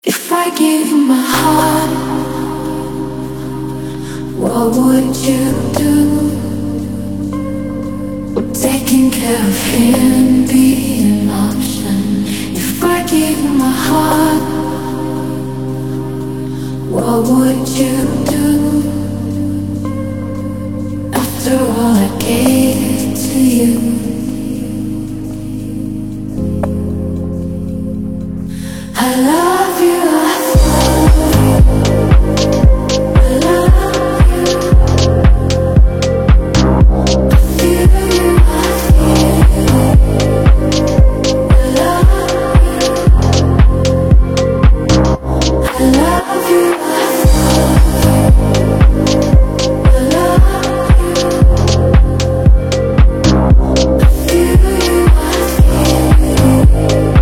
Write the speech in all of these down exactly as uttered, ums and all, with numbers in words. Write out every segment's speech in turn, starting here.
If I give you my heart, what would you do? Would taking care of him be an option? If I give you my heart, what would you do? After all I gave to you, I love you, I love you, I love you, I feel you, I feel you, I love you, I love you, I love you, I feel you, I feel you.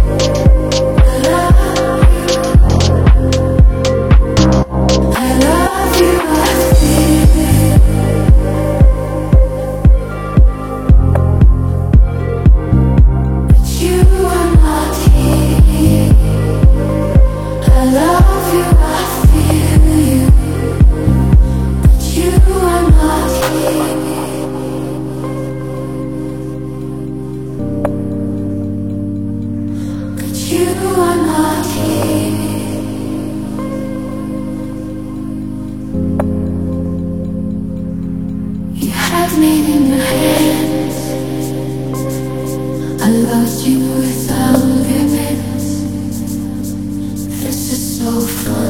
Me in your hands, I lost you without limits. This is so fun.